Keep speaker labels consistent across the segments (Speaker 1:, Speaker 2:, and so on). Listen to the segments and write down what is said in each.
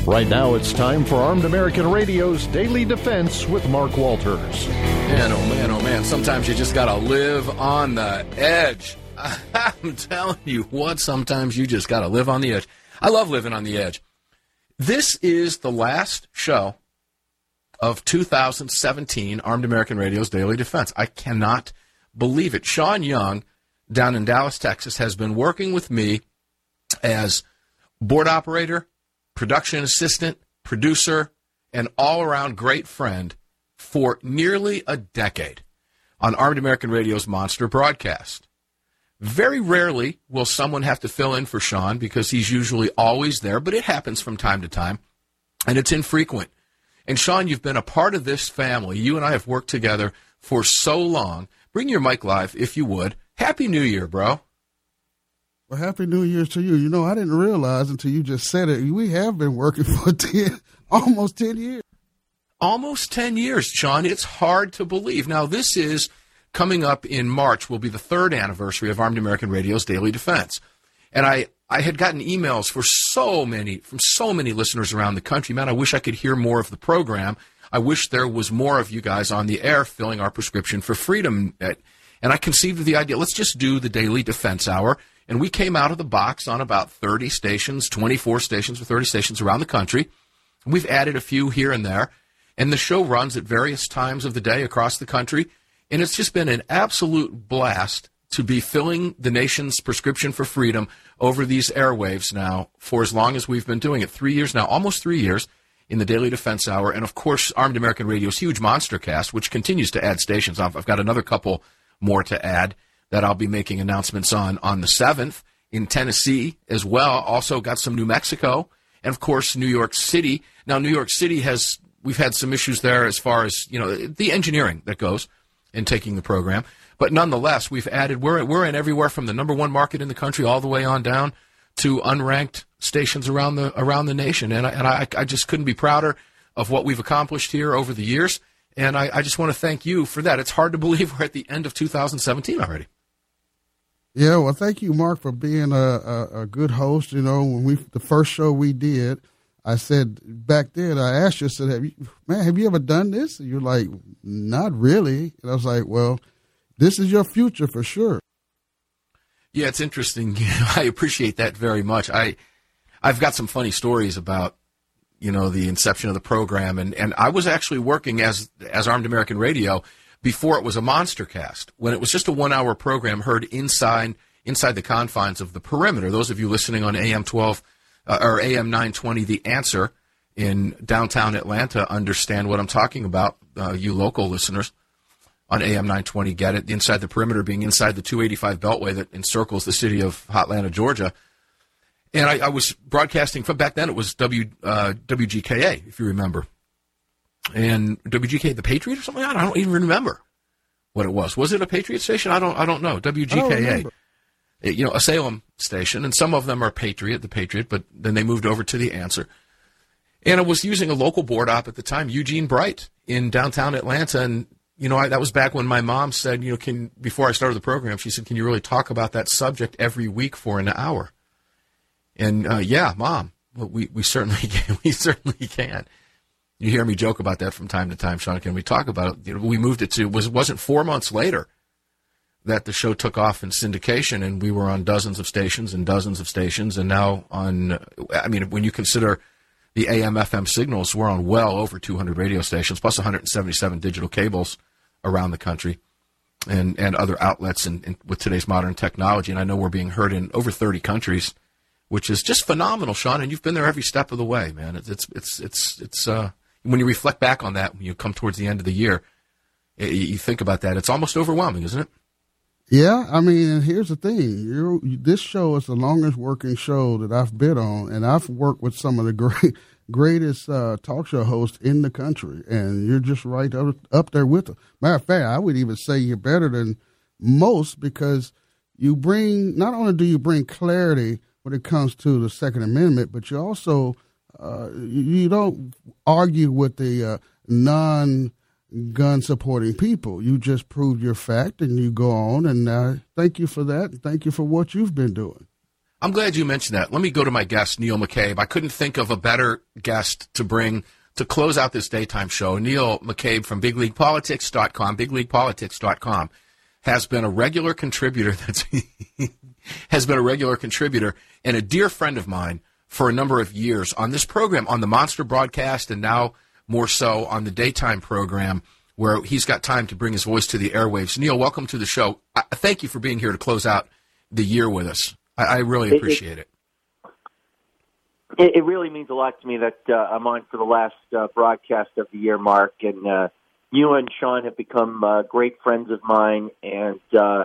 Speaker 1: Right now, it's time for Armed American Radio's Daily Defense with Mark Walters.
Speaker 2: Man, oh man, sometimes you just gotta live on the edge. I'm telling you what, sometimes you just gotta live on the edge. I love living on the edge. This is the last show of 2017 Armed American Radio's Daily Defense. I cannot believe it. Sean Young, down in Dallas, Texas, has been working with me as board operator, production assistant, producer, and all-around great friend for nearly a decade on Armed American Radio's Monster broadcast. Very rarely will someone have to fill in for Sean because he's usually always there, but it happens from time to time, and it's infrequent. And Sean, you've been a part of this family. You and I have worked together for so long. Bring your mic live, if you would. Happy New Year, bro.
Speaker 3: Well, Happy New Year to you. You know, I didn't realize until you just said it, we have been working for almost 10 years.
Speaker 2: Almost 10 years, Sean. It's hard to believe. Now, this is coming up in March, will be the third anniversary of Armed American Radio's Daily Defense. And I had gotten emails from so many listeners around the country. Man, I wish I could hear more of the program. I wish there was more of you guys on the air filling our prescription for freedom. And I conceived of the idea, let's just do the Daily Defense Hour. And we came out of the box on about 30 stations, 24 stations or 30 stations around the country. We've added a few here and there. And the show runs at various times of the day across the country. And it's just been an absolute blast to be filling the nation's prescription for freedom over these airwaves now for as long as we've been doing it. 3 years now, almost 3 years in the Daily Defense Hour. And, of course, Armed American Radio's huge Monster Cast, which continues to add stations. I've got another couple more to add that I'll be making announcements on the 7th in Tennessee as well. Also got some New Mexico and, of course, New York City. Now, New York City we've had some issues there as far as, you know, the engineering that goes in taking the program. But nonetheless, we've added, we're in everywhere from the number one market in the country all the way on down to unranked stations around the nation. And I just couldn't be prouder of what we've accomplished here over the years. And I just want to thank you for that. It's hard to believe we're at the end of 2017 already.
Speaker 3: Yeah, well, thank you, Mark, for being a good host. You know, when the first show we did, I said back then, I asked you, I said, have you ever done this? And you're like, not really. And I was like, well, this is your future for sure.
Speaker 2: Yeah, it's interesting. I appreciate that very much. I've got some funny stories about, you know, the inception of the program, and I was actually working as Armed American Radio before it was a Monster Cast, when it was just a 1 hour program heard inside the confines of the perimeter. Those of you listening on AM 12 or AM 920, The Answer in downtown Atlanta understand what I'm talking about. You local listeners on AM 920 get it. Inside the perimeter being inside the 285 Beltway that encircles the city of Hotlanta, Georgia. And I was broadcasting from back then. It was WGKA, if you remember. And WGKA, the Patriot or something? I don't even remember what it was. Was it a Patriot station? I don't know. WGKA, you know, a Salem station, and some of them are the Patriot, but then they moved over to The Answer. And I was using a local board op at the time, Eugene Bright, in downtown Atlanta. And, you know, that was back when my mom said, you know, before I started the program, she said, can you really talk about that subject every week for an hour? And, yeah, Mom, we certainly can. We certainly can. You hear me joke about that from time to time, Sean. Can we talk about it? You know, we moved it to, wasn't 4 months later that the show took off in syndication, and we were on dozens of stations, and now on, I mean, when you consider the AM/FM signals, we're on well over 200 radio stations, plus 177 digital cables around the country, and other outlets and with today's modern technology. And I know we're being heard in over 30 countries, which is just phenomenal, Sean. And you've been there every step of the way, man. It's when you reflect back on that, when you come towards the end of the year, you think about that. It's almost overwhelming, isn't it?
Speaker 3: Yeah, I mean, here's the thing. This show is the longest working show that I've been on, and I've worked with some of the greatest talk show hosts in the country, and you're just right up there with them. Matter of fact, I would even say you're better than most because you bring, not only do you bring clarity when it comes to the Second Amendment, but you also you don't argue with the non-gun supporting people. You just prove your fact and you go on. And thank you for that. Thank you for what you've been doing.
Speaker 2: I'm glad you mentioned that. Let me go to my guest, Neil McCabe. I couldn't think of a better guest to bring to close out this daytime show. Neil McCabe from BigLeaguePolitics.com, has been a regular contributor. Has been a regular contributor and a dear friend of mine for a number of years on this program, on the Monster broadcast, and now more so on the daytime program, where he's got time to bring his voice to the airwaves. Neil, welcome to the show. Thank you for being here to close out the year with us. I really appreciate it.
Speaker 4: It really means a lot to me that I'm on for the last broadcast of the year, Mark. And you and Sean have become great friends of mine. And,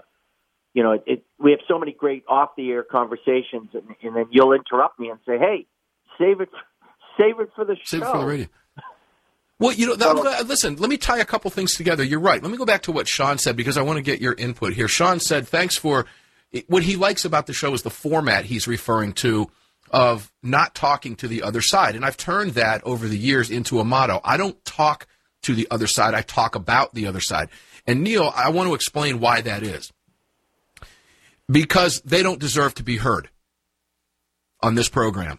Speaker 4: we have so many great off-the-air conversations. And then you'll interrupt me and say, hey, save it for the show.
Speaker 2: Save it for the radio. Well, listen, let me tie a couple things together. You're right. Let me go back to what Sean said, because I want to get your input here. Sean said, thanks for what he likes about the show is the format he's referring to of not talking to the other side. And I've turned that over the years into a motto. I don't talk to the other side. I talk about the other side. And Neil, I want to explain why that is. Because they don't deserve to be heard on this program.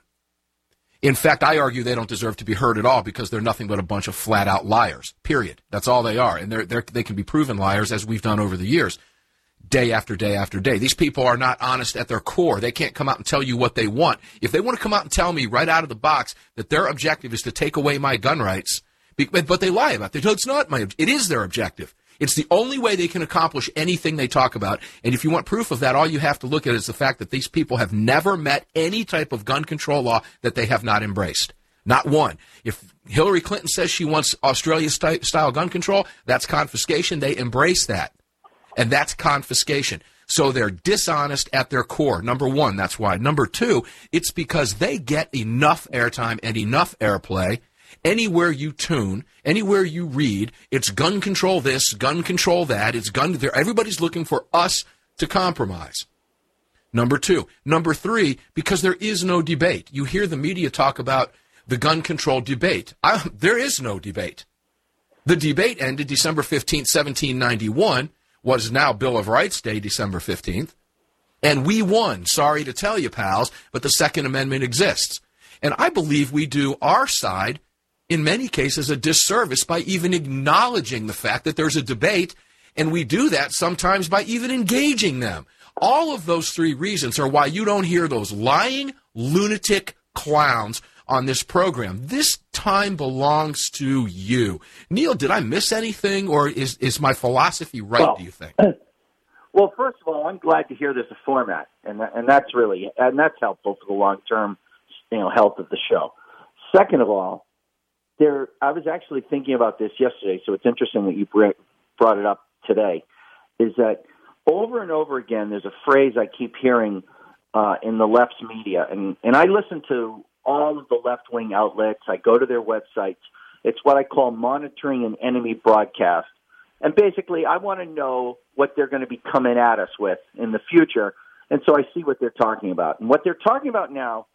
Speaker 2: In fact, I argue they don't deserve to be heard at all, because they're nothing but a bunch of flat-out liars, period. That's all they are. And they can be proven liars, as we've done over the years, day after day after day. These people are not honest at their core. They can't come out and tell you what they want. If they want to come out and tell me right out of the box that their objective is to take away my gun rights, but they lie about it. It's not it is their objective. It's the only way they can accomplish anything they talk about. And if you want proof of that, all you have to look at is the fact that these people have never met any type of gun control law that they have not embraced. Not one. If Hillary Clinton says she wants Australia-style gun control, that's confiscation. They embrace that. And that's confiscation. So they're dishonest at their core. Number one, that's why. Number two, it's because they get enough airtime and enough airplay. Anywhere you tune, anywhere you read, it's gun control this, gun control that. It's gun there. Everybody's looking for us to compromise. Number two. Number three, because there is no debate. You hear the media talk about the gun control debate. There is no debate. The debate ended December 15th, 1791, what is now Bill of Rights Day, December 15th. And we won. Sorry to tell you, pals, but the Second Amendment exists. And I believe we do our side, in many cases, a disservice by even acknowledging the fact that there's a debate, and we do that sometimes by even engaging them. All of those three reasons are why you don't hear those lying, lunatic clowns on this program. This time belongs to you. Neil, did I miss anything, or is my philosophy right, do you think?
Speaker 4: Well, first of all, I'm glad to hear there's a format, and that's helpful for the long-term health of the show. Second of all, I was actually thinking about this yesterday, so it's interesting that you brought it up today, is that over and over again there's a phrase I keep hearing in the left's media, and I listen to all of the left-wing outlets. I go to their websites. It's what I call monitoring an enemy broadcast. And basically, I want to know what they're going to be coming at us with in the future, and so I see what they're talking about. And what they're talking about now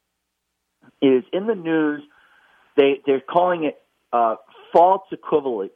Speaker 4: is in the news, they're calling it false equivalent,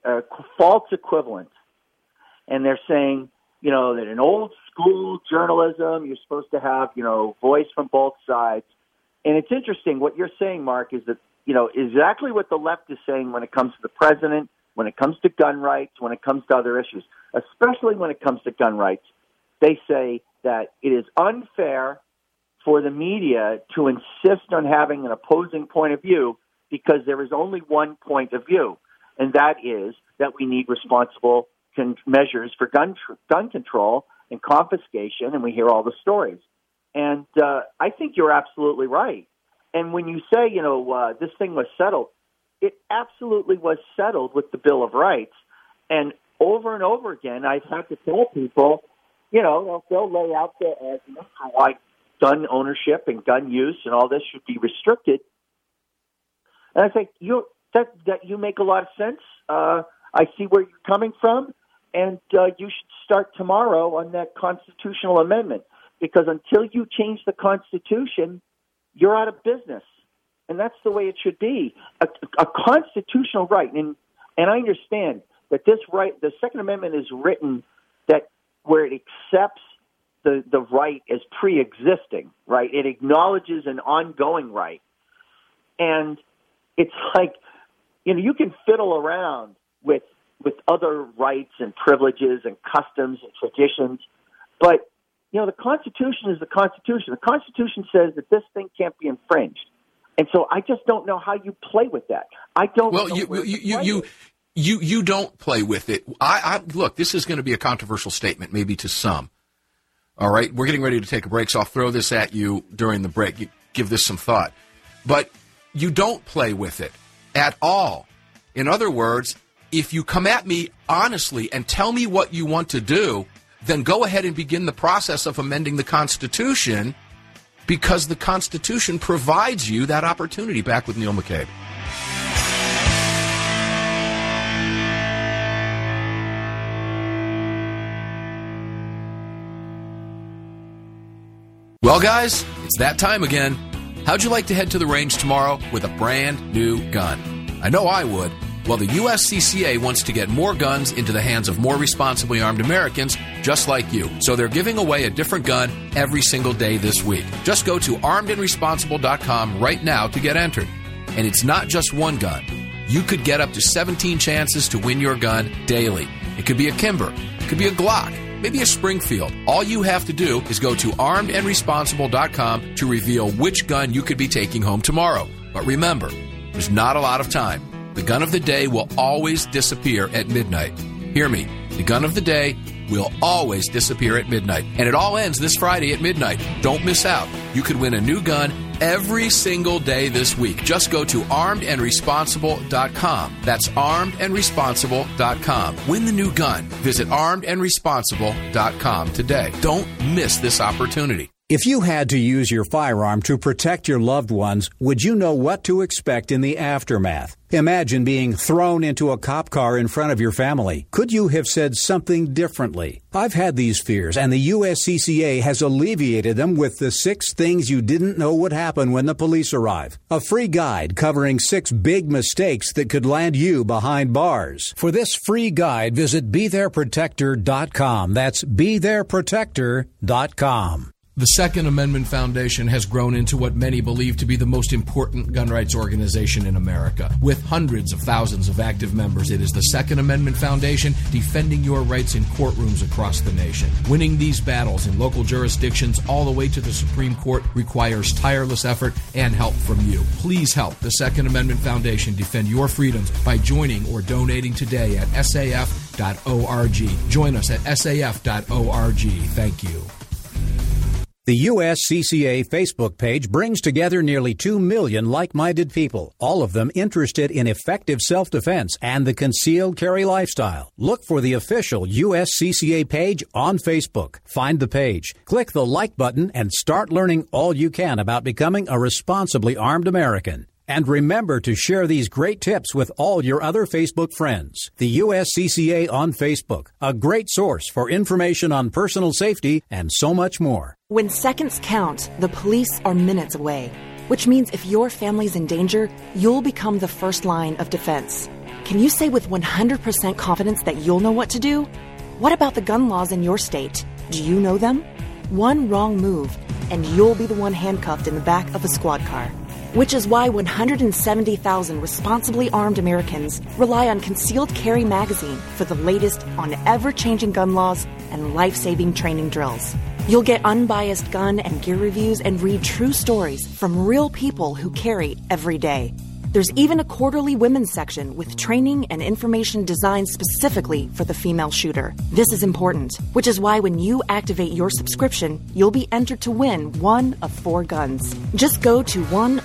Speaker 4: and they're saying, that in old school journalism, you're supposed to have, voice from both sides. And it's interesting what you're saying, Mark, is that, exactly what the left is saying when it comes to the president, when it comes to gun rights, when it comes to other issues, especially when it comes to gun rights. They say that it is unfair for the media to insist on having an opposing point of view because there is only one point of view, and that is that we need responsible measures for gun control and confiscation, and we hear all the stories. And I think you're absolutely right. And when you say, this thing was settled, it absolutely was settled with the Bill of Rights. And over again, I've had to tell people, they'll lay out the argument for why gun ownership and gun use and all this should be restricted. And I think that you make a lot of sense. I see where you're coming from, and you should start tomorrow on that constitutional amendment, because until you change the Constitution, you're out of business. And that's the way it should be. A constitutional right, and I understand that this right, the Second Amendment is written that where it accepts the right as pre-existing, right? It acknowledges an ongoing right. And it's like, you can fiddle around with other rights and privileges and customs and traditions, but, the Constitution is the Constitution. The Constitution says that this thing can't be infringed. And so I just don't know how you play with that. I don't know.
Speaker 2: Well, you don't play with it. Look, this is going to be a controversial statement, maybe to some. All right, we're getting ready to take a break, so I'll throw this at you during the break. You give this some thought. But you don't play with it at all. In other words, if you come at me honestly and tell me what you want to do, then go ahead and begin the process of amending the Constitution, because the Constitution provides you that opportunity. Back with Neil McCabe. Well, guys, it's that time again. How'd you like to head to the range tomorrow with a brand new gun? I know I would. Well, the USCCA wants to get more guns into the hands of more responsibly armed Americans just like you. So they're giving away a different gun every single day this week. Just go to armedandresponsible.com right now to get entered. And it's not just one gun. You could get up to 17 chances to win your gun daily. It could be a Kimber. It could be a Glock. Maybe a Springfield. All you have to do is go to armedandresponsible.com to reveal which gun you could be taking home tomorrow. But remember, there's not a lot of time. The gun of the day will always disappear at midnight. Hear me. The gun of the day will always disappear at midnight. And it all ends this Friday at midnight. Don't miss out. You could win a new gun every single day this week. Just go to armedandresponsible.com. That's armedandresponsible.com. Win the new gun. Visit armedandresponsible.com today. Don't miss this opportunity.
Speaker 5: If you had to use your firearm to protect your loved ones, would you know what to expect in the aftermath? Imagine being thrown into a cop car in front of your family. Could you have said something differently? I've had these fears, and the USCCA has alleviated them with the 6 things you didn't know would happen when the police arrive. A free guide covering 6 big mistakes that could land you behind bars. For this free guide, visit BeThereProtector.com. That's BeThereProtector.com.
Speaker 2: The Second Amendment Foundation has grown into what many believe to be the most important gun rights organization in America. With hundreds of thousands of active members, it is the Second Amendment Foundation defending your rights in courtrooms across the nation. Winning these battles in local jurisdictions all the way to the Supreme Court requires tireless effort and help from you. Please help the Second Amendment Foundation defend your freedoms by joining or donating today at saf.org. Join us at saf.org. Thank you.
Speaker 5: The USCCA Facebook page brings together nearly 2 million like-minded people, all of them interested in effective self-defense and the concealed carry lifestyle. Look for the official USCCA page on Facebook. Find the page, click the like button, and start learning all you can about becoming a responsibly armed American. And remember to share these great tips with all your other Facebook friends. The USCCA on Facebook, a great source for information on personal safety and so much more.
Speaker 6: When seconds count, the police are minutes away, which means if your family's in danger, you'll become the first line of defense. Can you say with 100% confidence that you'll know what to do? What about the gun laws in your state? Do you know them? One wrong move, and you'll be the one handcuffed in the back of a squad car. Which is why 170,000 responsibly armed Americans rely on Concealed Carry Magazine for the latest on ever-changing gun laws and life-saving training drills. You'll get unbiased gun and gear reviews and read true stories from real people who carry every day. There's even a quarterly women's section with training and information designed specifically for the female shooter. This is important, which is why when you activate your subscription, you'll be entered to win 1 of 4 guns. Just go to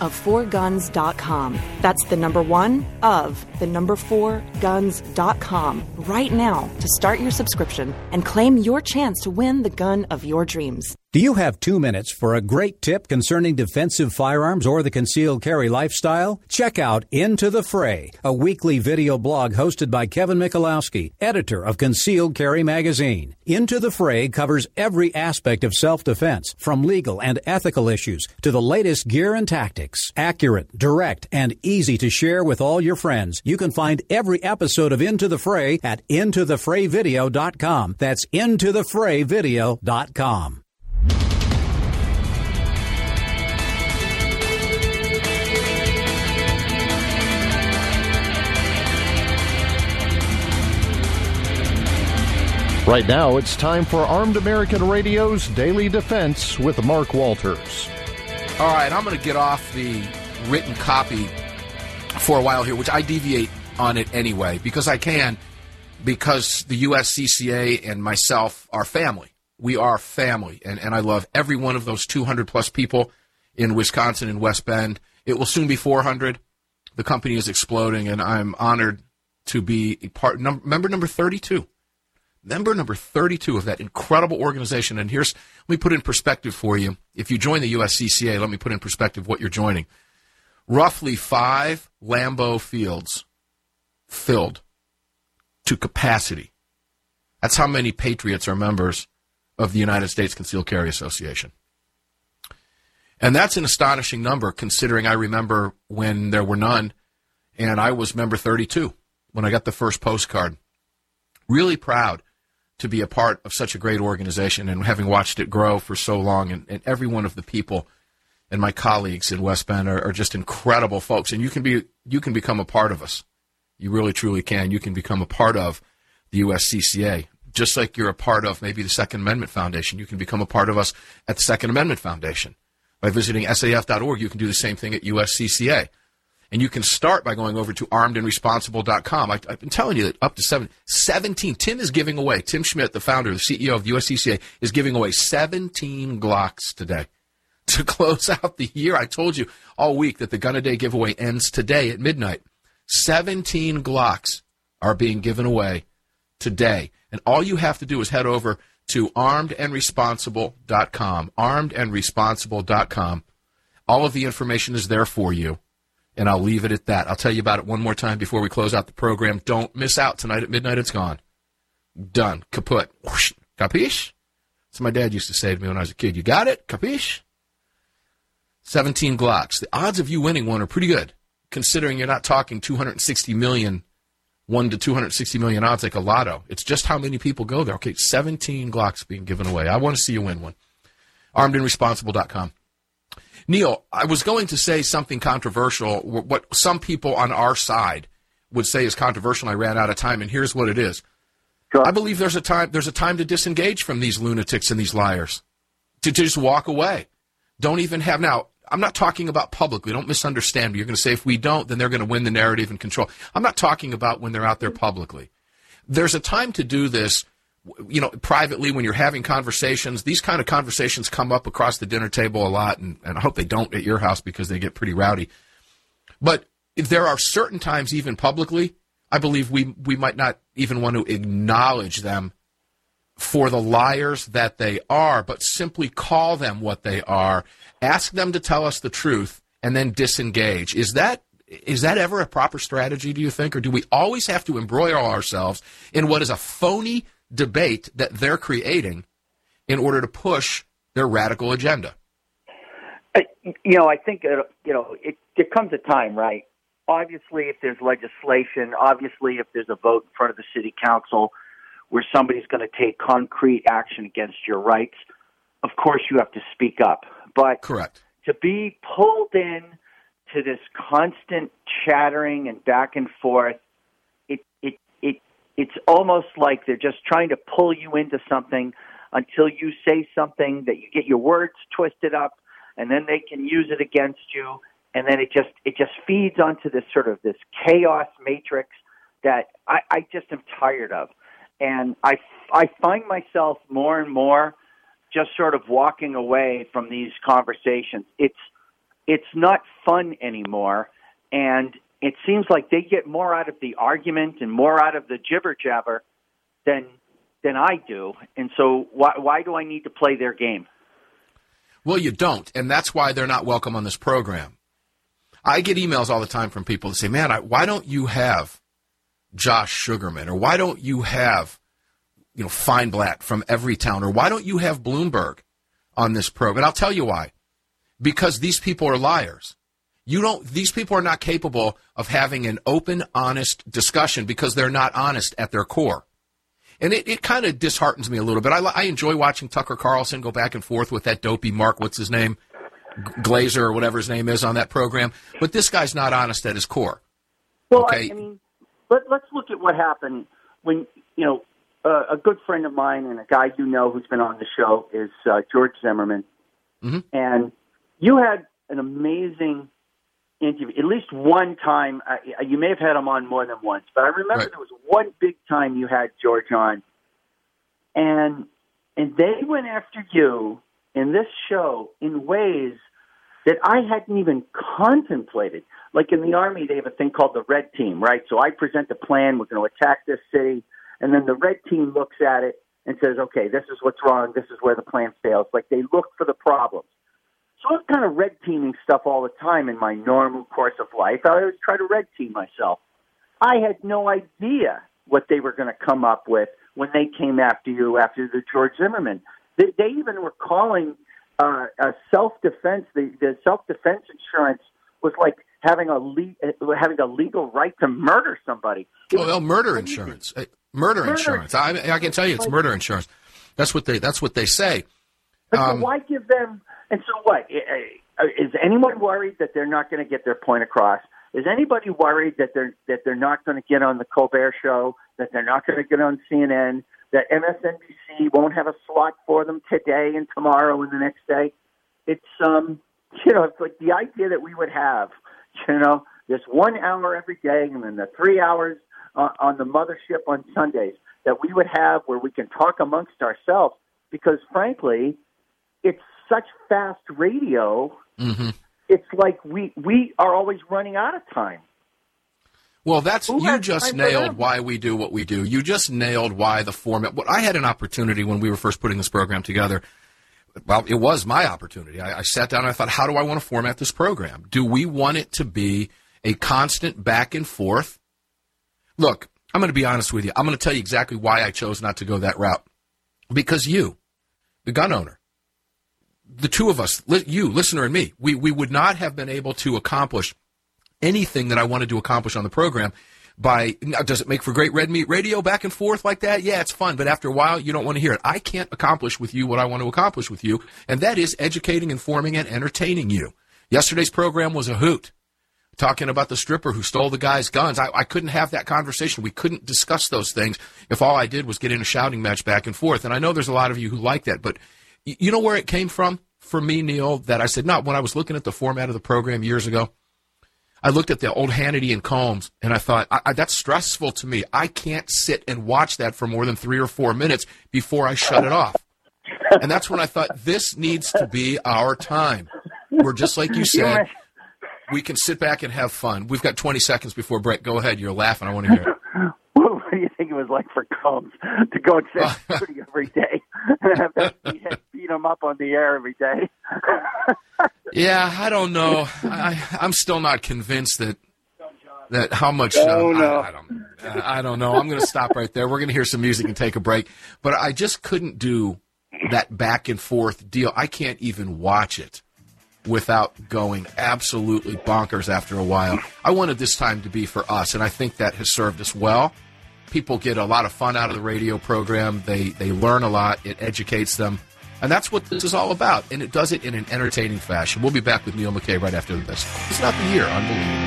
Speaker 6: oneof4guns.com. That's the number 1 of the number 4 guns.com right now to start your subscription and claim your chance to win the gun of your dreams.
Speaker 5: Do you have 2 minutes for a great tip concerning defensive firearms or the concealed carry lifestyle? Check out Into the Fray, a weekly video blog hosted by Kevin Michalowski, editor of Concealed Carry Magazine. Into the Fray covers every aspect of self-defense, from legal and ethical issues to the latest gear and tactics. Accurate, direct, and easy to share with all your friends. You can find every episode of Into the Fray at intothefrayvideo.com. That's intothefrayvideo.com.
Speaker 1: Right now, it's time for Armed American Radio's Daily Defense with Mark Walters.
Speaker 2: All right, I'm going to get off the written copy for a while here, which I deviate on it anyway, because I can, because the USCCA and myself are family. We are family, and I love every one of those 200-plus people in Wisconsin and West Bend. It will soon be 400. The company is exploding, and I'm honored to be member number 32. Member number 32 of that incredible organization. And let me put in perspective for you. If you join the USCCA, let me put in perspective what you're joining. Roughly 5 Lambeau fields filled to capacity. That's how many patriots are members of the United States Concealed Carry Association. And that's an astonishing number, considering I remember when there were none, and I was member 32 when I got the first postcard. Really proud to be a part of such a great organization, and having watched it grow for so long, and every one of the people and my colleagues in West Bend are just incredible folks. And you can become a part of us. You really, truly can. You can become a part of the USCCA, just like you're a part of maybe the Second Amendment Foundation. You can become a part of us at the Second Amendment Foundation. By visiting SAF.org, you can do the same thing at USCCA. And you can start by going over to armedandresponsible.com. I've been telling you that up to 17, Tim is giving away, Tim Schmidt, the founder, the CEO of the USCCA, is giving away 17 Glocks today to close out the year. I told you all week that the Gun-A-Day giveaway ends today at midnight. 17 Glocks are being given away today. And all you have to do is head over to armedandresponsible.com, armedandresponsible.com. All of the information is there for you. And I'll leave it at that. I'll tell you about it one more time before we close out the program. Don't miss out. Tonight at midnight, it's gone. Done. Kaput. Whoosh. Capiche? That's what my dad used to say to me when I was a kid. You got it? Capiche? 17 Glocks. The odds of you winning one are pretty good, considering you're not talking 260 million, 1 to 260 million odds like a lotto. It's just how many people go there. Okay, 17 Glocks being given away. I want to see you win one. armedandresponsible.com. Neil, I was going to say something controversial, what some people on our side would say is controversial, and I ran out of time, and here's what it is.
Speaker 4: Sure.
Speaker 2: I believe there's a time to disengage from these lunatics and these liars, to just walk away. Don't even have, now, I'm not talking about publicly. Don't misunderstand me. You're going to say if we don't, then they're going to win the narrative and control. I'm not talking about when they're out there publicly. There's a time to do this, privately when you're having conversations. These kind of conversations come up across the dinner table a lot, and I hope they don't at your house because they get pretty rowdy. But there are certain times, even publicly, I believe we might not even want to acknowledge them for the liars that they are, but simply call them what they are, ask them to tell us the truth, and then disengage. Is that ever a proper strategy, do you think? Or do we always have to embroil ourselves in what is a phony debate that they're creating in order to push their radical agenda?
Speaker 4: I think, it comes a time, right? Obviously, if there's legislation, obviously, if there's a vote in front of the city council where somebody's going to take concrete action against your rights, of course you have to speak up. But
Speaker 2: correct.
Speaker 4: To be pulled in to this constant chattering and back and forth, it's almost like they're just trying to pull you into something until you say something that you get your words twisted up, and then they can use it against you, and then it just feeds onto this sort of this chaos matrix that I just am tired of. And I find myself more and more just sort of walking away from these conversations. It's not fun anymore, and it seems like they get more out of the argument and more out of the jibber-jabber than I do. And so why do I need to play their game?
Speaker 2: Well, you don't, and that's why they're not welcome on this program. I get emails all the time from people that say, man, why don't you have Josh Sugarman, or why don't you have Feinblatt from Everytown, or why don't you have Bloomberg on this program? And I'll tell you why. Because these people are liars. These people are not capable of having an open, honest discussion because they're not honest at their core. And it kind of disheartens me a little bit. I enjoy watching Tucker Carlson go back and forth with that dopey Mark, what's his name, Glazer or whatever his name is on that program. But this guy's not honest at his core.
Speaker 4: Well,
Speaker 2: okay?
Speaker 4: I mean, let's look at what happened when, a good friend of mine and a guy you know who's been on the show is George Zimmerman.
Speaker 2: Mm-hmm.
Speaker 4: And you had an amazing interview. At least one time, you may have had him on more than once, but I remember there was one big time you had George on. And they went after you in this show in ways that I hadn't even contemplated. Like in the Army, they have a thing called the Red Team, right? So I present a plan, we're going to attack this city, and then the Red Team looks at it and says, okay, this is what's wrong, this is where the plan fails. Like they look for the problems. So I'm kind of red teaming stuff all the time in my normal course of life. I always try to red team myself. I had no idea what they were going to come up with when they came after you after the George Zimmerman. They even were calling a self-defense. The self-defense insurance was like having a legal right to murder somebody.
Speaker 2: Murder insurance. Murder insurance. I can tell you, it's murder insurance. That's what they say.
Speaker 4: So why give them? And so what? Is anyone worried that they're not going to get their point across? Is anybody worried that they're not going to get on the Colbert Show? That they're not going to get on CNN? That MSNBC won't have a slot for them today and tomorrow and the next day? It's it's like the idea that we would have, this 1 hour every day and then the 3 hours on the mothership on Sundays that we would have where we can talk amongst ourselves, because frankly, it's such fast radio.
Speaker 2: Mm-hmm.
Speaker 4: It's like we are always running out of time.
Speaker 2: Well, you just nailed why we do what we do. You just nailed why the format. I had an opportunity when we were first putting this program together. Well, it was my opportunity. I sat down and I thought, how do I want to format this program? Do we want it to be a constant back and forth? Look, I'm going to be honest with you. I'm going to tell you exactly why I chose not to go that route. Because you, the gun owner, the two of us, you, listener, and me, we would not have been able to accomplish anything that I wanted to accomplish on the program does it make for great red meat radio back and forth like that? Yeah, it's fun, but after a while, you don't want to hear it. I can't accomplish with you what I want to accomplish with you, and that is educating, informing, and entertaining you. Yesterday's program was a hoot, talking about the stripper who stole the guy's guns. I couldn't have that conversation. We couldn't discuss those things if all I did was get in a shouting match back and forth, and I know there's a lot of you who like that, but you know where it came from for me, Neil, that I said, no, when I was looking at the format of the program years ago, I looked at the old Hannity and Combs, and I thought, that's stressful to me. I can't sit and watch that for more than 3 or 4 minutes before I shut it off. And that's when I thought, this needs to be our time. We're just like you said, we can sit back and have fun. We've got 20 seconds before break. Go ahead. You're laughing. I want to hear it.
Speaker 4: What do you think it was like for Combs to go and say studio every day and have to beat him up on the air every day?
Speaker 2: Yeah, I don't know. I'm still not convinced that how much.
Speaker 4: No.
Speaker 2: I don't know. I'm going to stop right there. We're going to hear some music and take a break. But I just couldn't do that back and forth deal. I can't even watch it without going absolutely bonkers after a while. I wanted this time to be for us, and I think that has served us well. People get a lot of fun out of the radio program. They learn a lot. It educates them. And that's what this is all about. And it does it in an entertaining fashion. We'll be back with Neil McKay right after this. It's not the year. Unbelievable.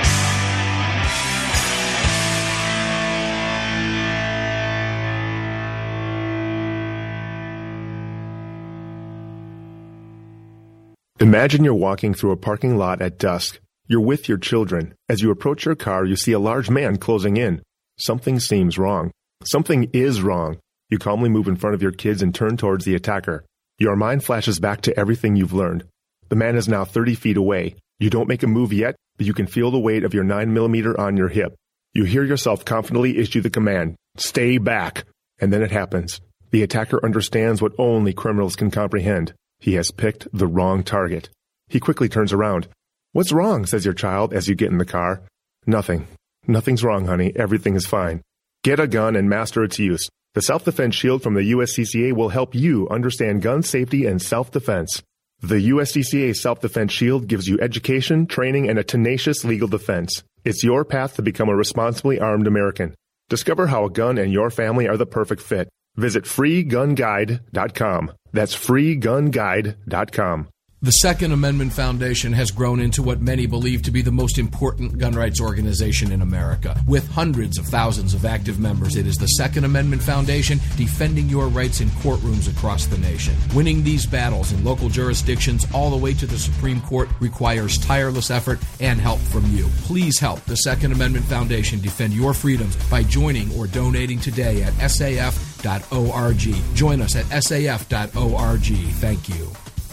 Speaker 7: Imagine you're walking through a parking lot at dusk. You're with your children. As you approach your car, you see a large man closing in. Something seems wrong. Something is wrong. You calmly move in front of your kids and turn towards the attacker. Your mind flashes back to everything you've learned. The man is now 30 feet away. You don't make a move yet, but you can feel the weight of your 9mm on your hip. You hear yourself confidently issue the command, "Stay back." And then it happens. The attacker understands what only criminals can comprehend. He has picked the wrong target. He quickly turns around. "What's wrong?" says your child as you get in the car. "Nothing. Nothing's wrong, honey. Everything is fine. Get a gun and master its use. The Self-Defense Shield from the USCCA will help you understand gun safety and self-defense. The USCCA Self-Defense Shield gives you education, training, and a tenacious legal defense. It's your path to become a responsibly armed American. Discover how a gun and your family are the perfect fit. Visit freegunguide.com. That's freegunguide.com.
Speaker 8: The Second Amendment Foundation has grown into what many believe to be the most important gun rights organization in America. With hundreds of thousands of active members, it is the Second Amendment Foundation defending your rights in courtrooms across the nation. Winning these battles in local jurisdictions all the way to the Supreme Court requires tireless effort and help from you. Please help the Second Amendment Foundation defend your freedoms by joining or donating today at saf.org. Join us at saf.org. Thank you.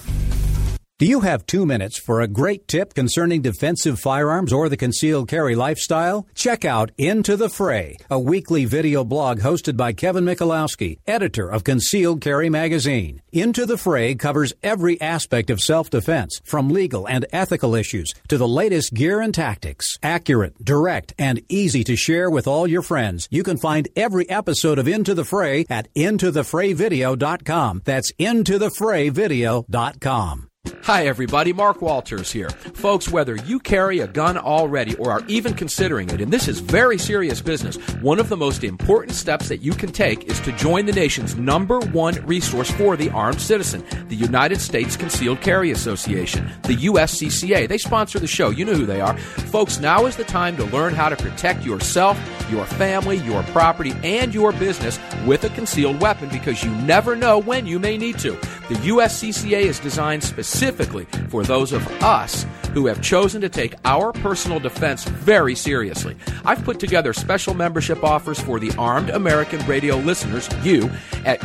Speaker 5: Do you have 2 minutes for a great tip concerning defensive firearms or the concealed carry lifestyle? Check out Into the Fray, a weekly video blog hosted by Kevin Michalowski, editor of Concealed Carry magazine. Into the Fray covers every aspect of self-defense, from legal and ethical issues to the latest gear and tactics. Accurate, direct, and easy to share with all your friends. You can find every episode of Into the Fray at intothefrayvideo.com. That's intothefrayvideo.com.
Speaker 2: Hi everybody, Mark Walters here. Folks, whether you carry a gun already or are even considering it, and this is very serious business, one of the most important steps that you can take is to join the nation's #1 resource for the armed citizen, the United States Concealed Carry Association, the USCCA. They sponsor the show. You know who they are. Folks, now is the time to learn how to protect yourself, your family, your property, and your business with a concealed weapon, because you never know when you may need to. The USCCA is designed specifically for those of us who have chosen to take our personal defense very seriously. I've put together special membership offers for the armed American radio listeners, you, at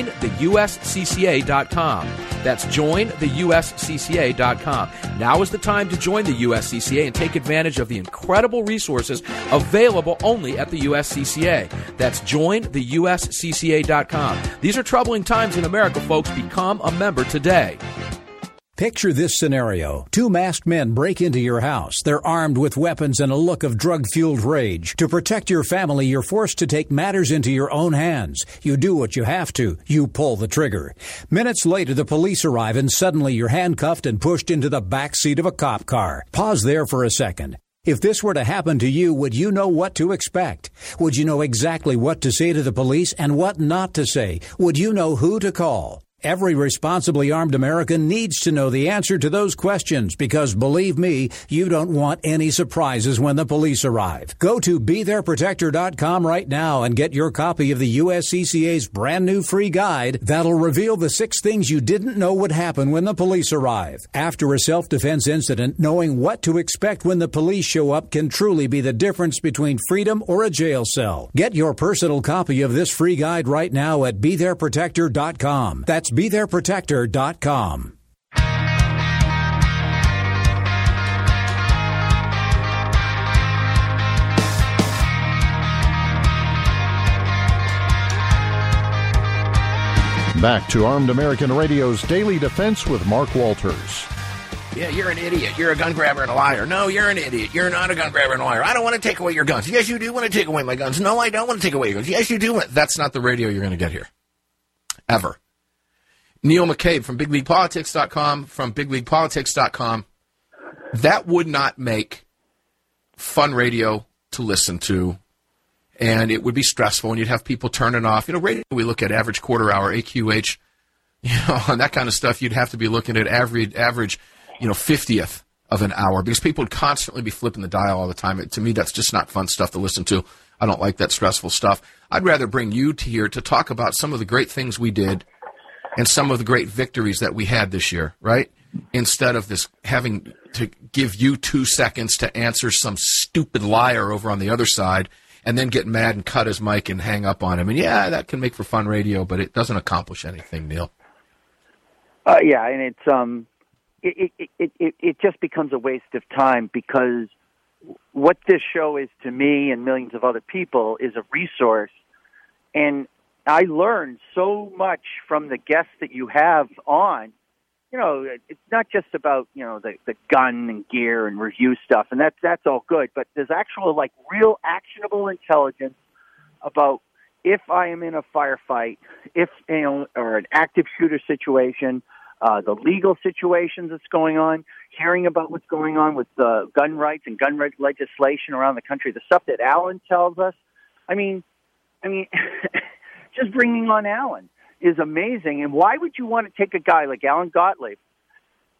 Speaker 2: jointheuscca.com. That's jointheuscca.com. Now is the time to join the USCCA and take advantage of the incredible resources available only at the USCCA. That's jointheuscca.com. These are troubling times in America, folks. Become a member today.
Speaker 5: Picture this scenario. 2 masked men break into your house. They're armed with weapons and a look of drug-fueled rage. To protect your family, you're forced to take matters into your own hands. You do what you have to. You pull the trigger. Minutes later, the police arrive, and suddenly you're handcuffed and pushed into the back seat of a cop car. Pause there for a second. If this were to happen to you, would you know what to expect? Would you know exactly what to say to the police and what not to say? Would you know who to call? Every responsibly armed American needs to know the answer to those questions, because believe me, you don't want any surprises when the police arrive. Go to BeThereProtector.com right now and get your copy of the USCCA's brand new free guide that'll reveal the 6 things you didn't know would happen when the police arrive. After a self-defense incident, knowing what to expect when the police show up can truly be the difference between freedom or a jail cell. Get your personal copy of this free guide right now at BeThereProtector.com. That's BeThereProtector.com.
Speaker 1: Back to Armed American Radio's Daily Defense with Mark Walters.
Speaker 2: Yeah, you're an idiot. You're a gun grabber and a liar. No, you're an idiot. You're not a gun grabber and a liar. I don't want to take away your guns. Yes, you do want to take away my guns. No, I don't want to take away your guns. Yes, you do. That's not the radio you're going to get here. Ever. Neil McCabe from BigLeaguePolitics.com, that would not make fun radio to listen to, and it would be stressful, and you'd have people turn it off. You know, radio, we look at average quarter hour, AQH, and that kind of stuff. You'd have to be looking at average, 50th of an hour, because people would constantly be flipping the dial all the time. To me, that's just not fun stuff to listen to. I don't like that stressful stuff. I'd rather bring you here to talk about some of the great things we did and some of the great victories that we had this year, right? Instead of this having to give you 2 seconds to answer some stupid liar over on the other side and then get mad and cut his mic and hang up on him. And yeah, that can make for fun radio, but it doesn't accomplish anything, Neil.
Speaker 4: Yeah, and it just becomes a waste of time, because what this show is to me and millions of other people is a resource. And I learned so much from the guests that you have on. You know, it's not just about, the gun and gear and review stuff, and that's all good, but there's actual, real actionable intelligence about if I am in a firefight, or an active shooter situation, the legal situations that's going on, hearing about what's going on with gun rights and gun right legislation around the country, the stuff that Alan tells us. I mean, just bringing on Alan is amazing. And why would you want to take a guy like Alan Gottlieb,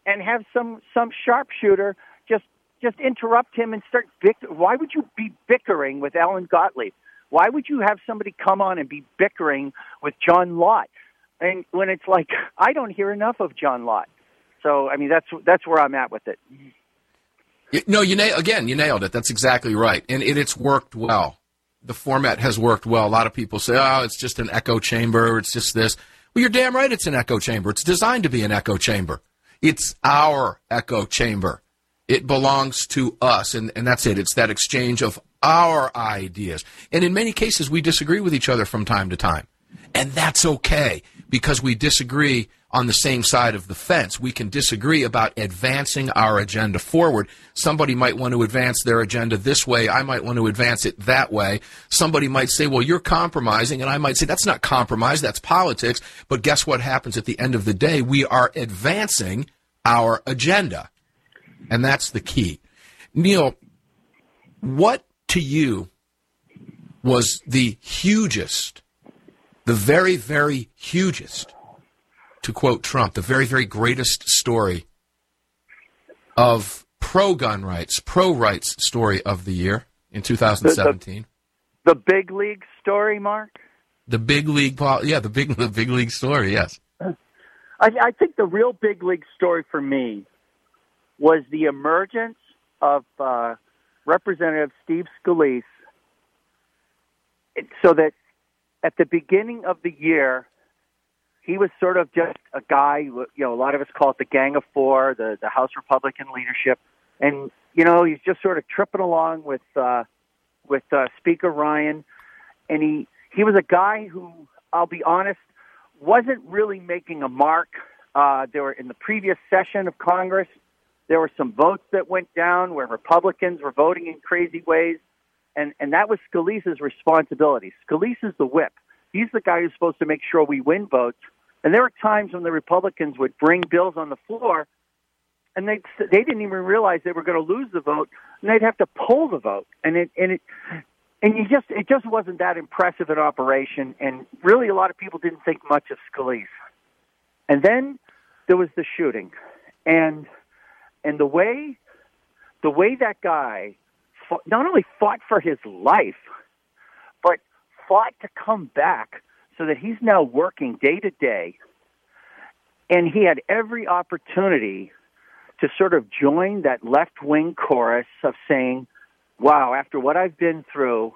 Speaker 9: and have some sharpshooter just interrupt him and start why would you be bickering with Alan Gottlieb? Why would you have somebody come on and be bickering with John Lott? And when it's like, I don't hear enough of John Lott. So, I mean, that's where I'm at with it.
Speaker 2: No, you nailed it. That's exactly right. And it's worked well. The format has worked well. A lot of people say, oh, it's just an echo chamber. It's just this. Well, you're damn right it's an echo chamber. It's designed to be an echo chamber. It's our echo chamber. It belongs to us, and that's it. It's that exchange of our ideas. And in many cases, we disagree with each other from time to time. And that's okay, because we disagree on the same side of the fence. We can disagree about advancing our agenda forward. Somebody might want to advance their agenda this way. I might want to advance it that way. Somebody might say, well, you're compromising, and I might say, that's not compromise, that's politics. But guess what happens at the end of the day? We are advancing our agenda. And that's the key. Neil, what to you was the hugest, the very, very hugest, to quote Trump, the very, very greatest story of pro-gun rights, pro-rights story of the year in 2017?
Speaker 9: The big league story, Mark?
Speaker 2: The big league, the big league story, yes.
Speaker 9: I think the real big league story for me was the emergence of Representative Steve Scalise, so that at the beginning of the year, he was sort of just a guy, a lot of us call it the Gang of Four, the House Republican leadership. And, he's just sort of tripping along with Speaker Ryan. And he was a guy who, I'll be honest, wasn't really making a mark. There were, in the previous session of Congress, there were some votes that went down where Republicans were voting in crazy ways, and that was Scalise's responsibility. Scalise is the whip. He's the guy who's supposed to make sure we win votes. And there were times when the Republicans would bring bills on the floor, and they didn't even realize they were going to lose the vote, and they'd have to pull the vote. And it just wasn't that impressive an operation, and really a lot of people didn't think much of Scalise. And then there was the shooting, and the way that guy not only fought for his life, but fought to come back so that he's now working day to day. And he had every opportunity to sort of join that left-wing chorus of saying, wow, after what I've been through,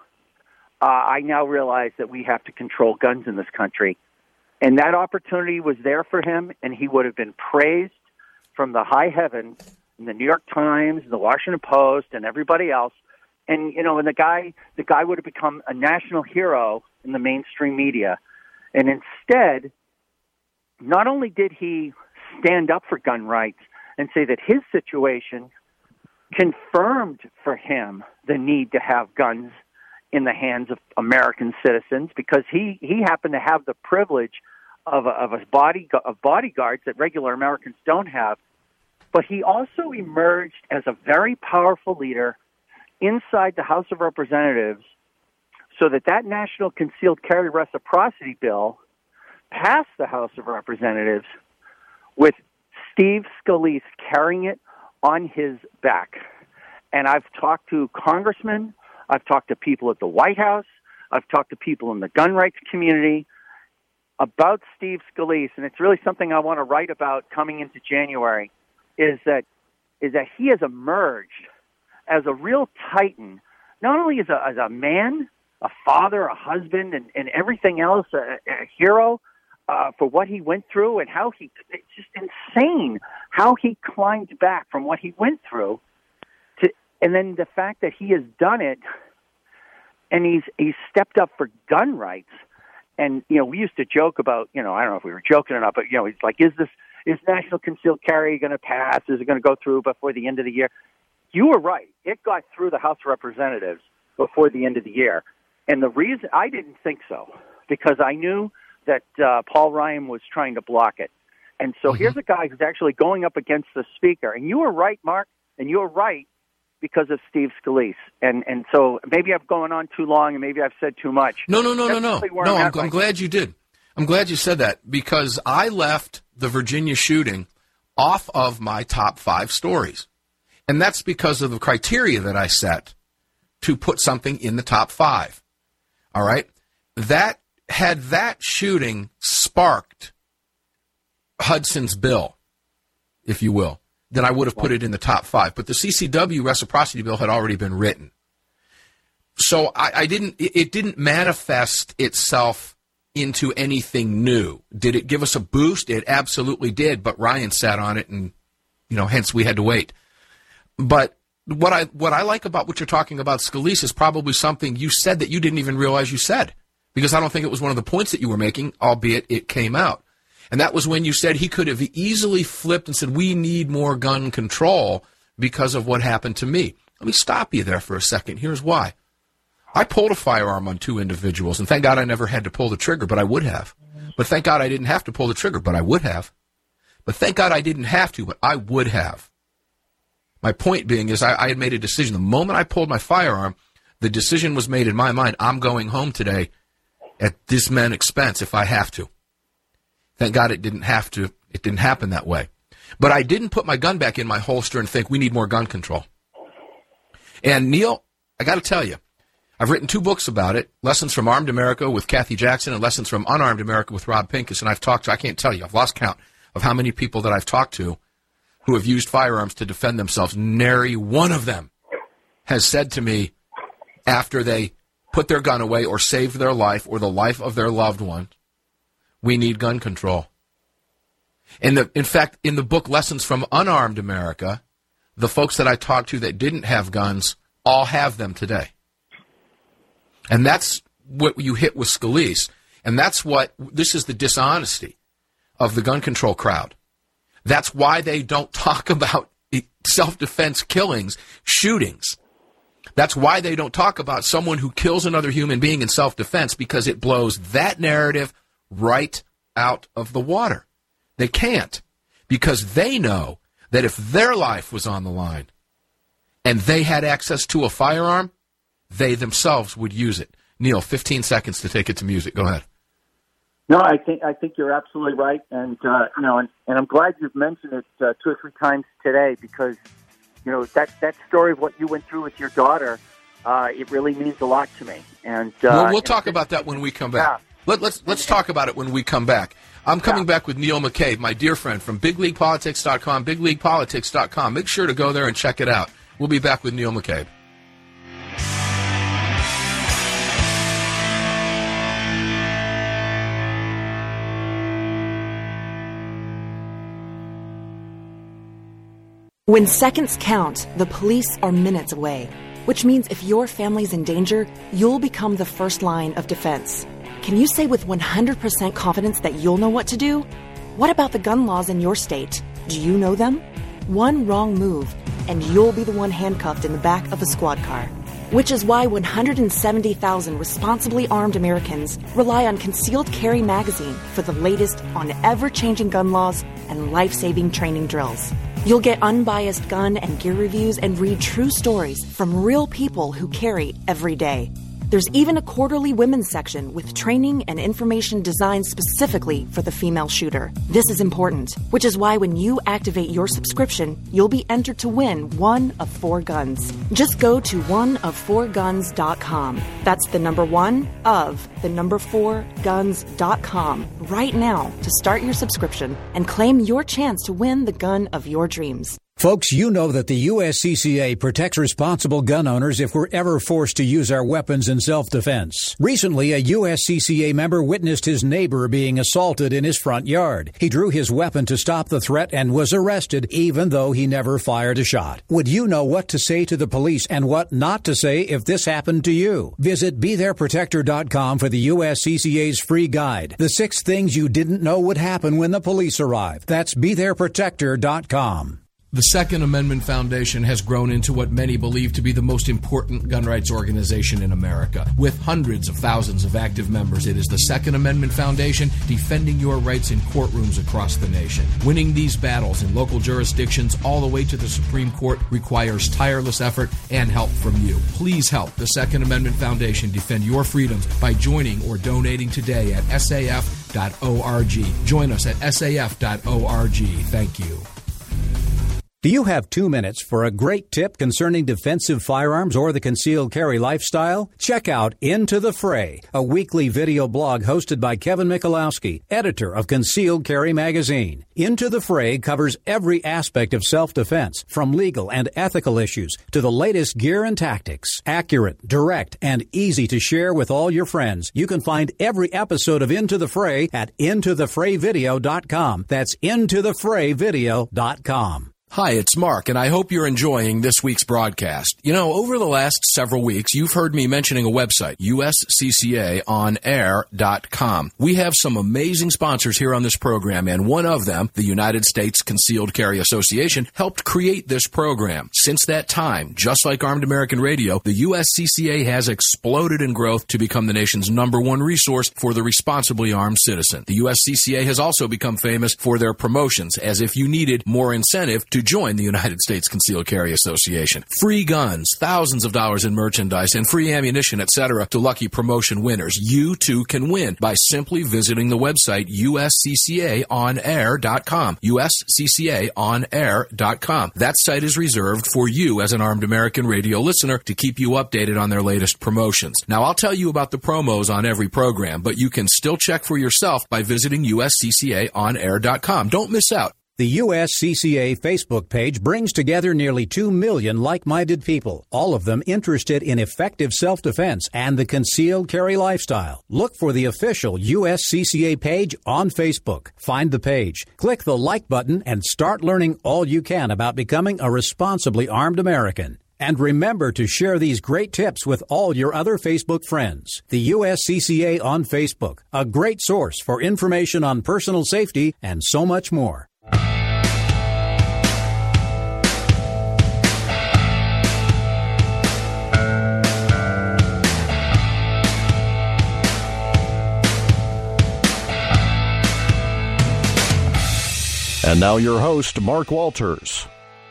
Speaker 9: I now realize that we have to control guns in this country. And that opportunity was there for him, and he would have been praised from the high heavens in the New York Times, the Washington Post, and everybody else. And, and the guy would have become a national hero in the mainstream media. And instead, not only did he stand up for gun rights and say that his situation confirmed for him the need to have guns in the hands of American citizens, because he happened to have the privilege of bodyguards that regular Americans don't have. But he also emerged as a very powerful leader inside the House of Representatives, so that National Concealed Carry Reciprocity Bill passed the House of Representatives with Steve Scalise carrying it on his back. And I've talked to congressmen, I've talked to people at the White House, I've talked to people in the gun rights community about Steve Scalise, and it's really something I want to write about coming into January, is that he has emerged as a real titan, not only as a man, a father, a husband, and everything else, a hero for what he went through, and how it's just insane how he climbed back from what he went through, and then the fact that he has done it, and he's stepped up for gun rights. And, we used to joke about, I don't know if we were joking or not, but, he's like, is National Concealed Carry going to pass? Is it going to go through before the end of the year? You were right. It got through the House of Representatives before the end of the year. And the reason I didn't think so, because I knew that Paul Ryan was trying to block it. And so here's a guy who's actually going up against the speaker. And you were right, Mark, and you were right because of Steve Scalise. And so maybe I'm going on too long, and maybe I've said too much.
Speaker 2: No. I'm glad you did. I'm glad you said that, because I left the Virginia shooting off of my top 5 stories. And that's because of the criteria that I set to put something in the top 5. All right? That shooting sparked Hudson's bill, if you will, then I would have put it in the top 5. But the CCW reciprocity bill had already been written. So it didn't manifest itself into anything new. Did it give us a boost? It absolutely did, but Ryan sat on it, and hence we had to wait. But what I like about what you're talking about, Scalise, is probably something you said that you didn't even realize you said, because I don't think it was one of the points that you were making, albeit it came out. And that was when you said he could have easily flipped and said, we need more gun control because of what happened to me. Let me stop you there for a second. Here's why. I pulled a firearm on 2 individuals, and thank God I never had to pull the trigger, but I would have. But thank God I didn't have to pull the trigger, but I would have. But thank God I didn't have to, but I would have. My point being is I had made a decision. The moment I pulled my firearm, the decision was made in my mind, I'm going home today at this man's expense if I have to. Thank God it didn't have to. It didn't happen that way. But I didn't put my gun back in my holster and think we need more gun control. And Neil, I got to tell you, I've written 2 books about it, Lessons from Armed America with Kathy Jackson and Lessons from Unarmed America with Rob Pincus. And I've talked to, I can't tell you, I've lost count of how many people that I've talked to who have used firearms to defend themselves. Nary one of them has said to me after they put their gun away or saved their life or the life of their loved one, we need gun control. And in fact, in the book Lessons from Unarmed America, the folks that I talked to that didn't have guns all have them today. And that's what you hit with Scalise. And this is the dishonesty of the gun control crowd. That's why they don't talk about self-defense killings, shootings. That's why they don't talk about someone who kills another human being in self-defense, because it blows that narrative right out of the water. They can't, because they know that if their life was on the line and they had access to a firearm, they themselves would use it. Neil, 15 seconds to take it to music. Go ahead.
Speaker 9: No, I think you're absolutely right, and and I'm glad you've mentioned it 2 or 3 times today, because that story of what you went through with your daughter, it really means a lot to me. And
Speaker 2: we'll talk about that when we come back. Yeah. Let's talk about it when we come back. I'm coming back with Neil McCabe, my dear friend from BigLeaguePolitics.com, BigLeaguePolitics.com. Make sure to go there and check it out. We'll be back with Neil McCabe.
Speaker 6: When seconds count, the police are minutes away, which means if your family's in danger, you'll become the first line of defense. Can you say with 100% confidence that you'll know what to do? What about the gun laws in your state? Do you know them? One wrong move, and you'll be the one handcuffed in the back of a squad car. Which is why 170,000 responsibly armed Americans rely on Concealed Carry Magazine for the latest on ever-changing gun laws and life-saving training drills. You'll get unbiased gun and gear reviews and read true stories from real people who carry every day. There's even a quarterly women's section with training and information designed specifically for the female shooter. This is important, which is why when you activate your subscription, you'll be entered to win 1 of 4 guns. Just go to oneof4guns.com. That's the number 1 of the number 4guns.com right now to start your subscription and claim your chance to win the gun of your dreams.
Speaker 5: Folks, you know that the USCCA protects responsible gun owners if we're ever forced to use our weapons in self-defense. Recently, a USCCA member witnessed his neighbor being assaulted in his front yard. He drew his weapon to stop the threat and was arrested, even though he never fired a shot. Would you know what to say to the police and what not to say if this happened to you? Visit BeThereProtector.com for the USCCA's free guide, The 6 Things You Didn't Know Would Happen When the Police Arrive. That's BeThereProtector.com.
Speaker 8: The Second Amendment Foundation has grown into what many believe to be the most important gun rights organization in America. With hundreds of thousands of active members, it is the Second Amendment Foundation defending your rights in courtrooms across the nation. Winning these battles in local jurisdictions all the way to the Supreme Court requires tireless effort and help from you. Please help the Second Amendment Foundation defend your freedoms by joining or donating today at saf.org. Join us at saf.org. Thank you.
Speaker 5: Do you have 2 minutes for a great tip concerning defensive firearms or the concealed carry lifestyle? Check out Into the Fray, a weekly video blog hosted by Kevin Michalowski, editor of Concealed Carry magazine. Into the Fray covers every aspect of self-defense, from legal and ethical issues to the latest gear and tactics. Accurate, direct, and easy to share with all your friends. You can find every episode of Into the Fray at intothefrayvideo.com. That's intothefrayvideo.com.
Speaker 8: Hi, it's Mark, and I hope you're enjoying this week's broadcast. You know, over the last several weeks, you've heard me mentioning a website, usccaonair.com. We have some amazing sponsors here on this program, and one of them, the United States Concealed Carry Association, helped create this program. Since that time, just like Armed American Radio, the USCCA has exploded in growth to become the nation's #1 resource for the responsibly armed citizen. The USCCA has also become famous for their promotions, as if you needed more incentive to join the United States Concealed Carry Association. Free guns, thousands of dollars in merchandise, and free ammunition, etc. to lucky promotion winners. You too can win by simply visiting the website usccaonair.com. usccaonair.com. That site is reserved for you as an Armed American Radio listener to keep you updated on their latest promotions. Now, I'll tell you about the promos on every program, but you can still check for yourself by visiting usccaonair.com. Don't miss out.
Speaker 5: The USCCA Facebook page brings together nearly 2 million like-minded people, all of them interested in effective self-defense and the concealed carry lifestyle. Look for the official USCCA page on Facebook. Find the page, click the like button, and start learning all you can about becoming a responsibly armed American. And remember to share these great tips with all your other Facebook friends. The USCCA on Facebook, a great source for information on personal safety and so much more.
Speaker 1: And now your host, Mark Walters.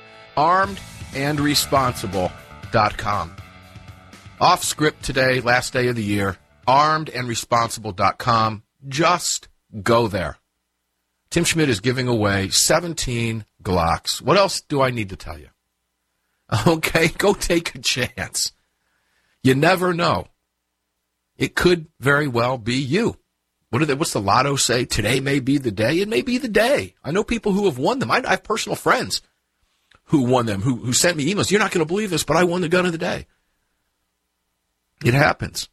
Speaker 2: ArmedAndResponsible.com. Off script today, last day of the year. ArmedAndResponsible.com. Just go there. Tim Schmidt is giving away 17 Glocks. What else do I need to tell you? Okay, go take a chance. You never know. It could very well be you. What's the lotto say? Today may be the day. It may be the day. I know people who have won them. I have personal friends who won them, who sent me emails. You're not going to believe this, but I won the gun of the day. It happens.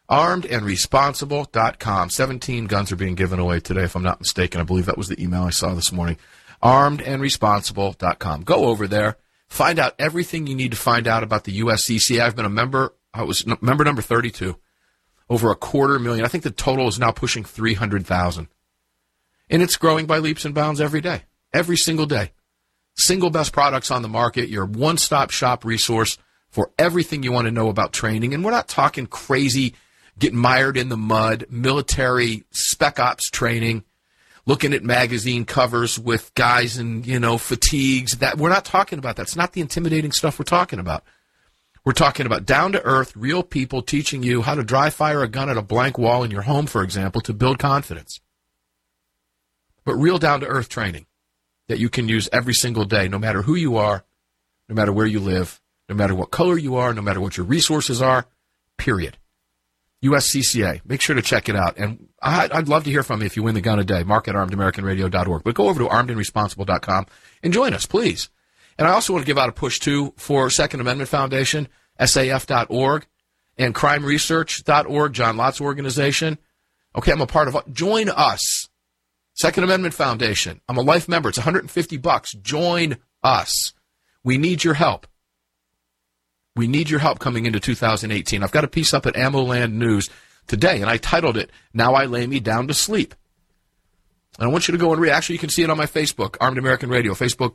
Speaker 2: ArmedAndResponsible.com. 17 guns are being given away today, if I'm not mistaken. I believe that was the email I saw this morning. ArmedAndResponsible.com. Go over there. Find out everything you need to find out about the USCCA. I've been a member. I was member number 32. Over 250,000. I think the total is now pushing 300,000. And it's growing by leaps and bounds every day. Every single day. Single best products on the market. Your one-stop shop resource for everything you want to know about training. And we're not talking crazy, get mired in the mud, military spec ops training, looking at magazine covers with guys in, fatigues. That we're not talking about that. It's not the intimidating stuff we're talking about. We're talking about down-to-earth, real people teaching you how to dry fire a gun at a blank wall in your home, for example, to build confidence. But real down-to-earth training that you can use every single day, no matter who you are, no matter where you live, no matter what color you are, no matter what your resources are, period. USCCA. Make sure to check it out. And I'd love to hear from you if you win the gun a day. Mark at armedamericanradio.org. But go over to armedandresponsible.com and join us, please. And I also want to give out a push, too, for Second Amendment Foundation, SAF.org, and crimeresearch.org, John Lott's organization. Okay, I'm a part of. Join us. Second Amendment Foundation. I'm a life member. It's $150. Join us. We need your help. We need your help coming into 2018. I've got a piece up at AmmoLand News today, and I titled it, Now I Lay Me Down to Sleep. And I want you to go and read. Actually, you can see it on my Facebook, Armed American Radio,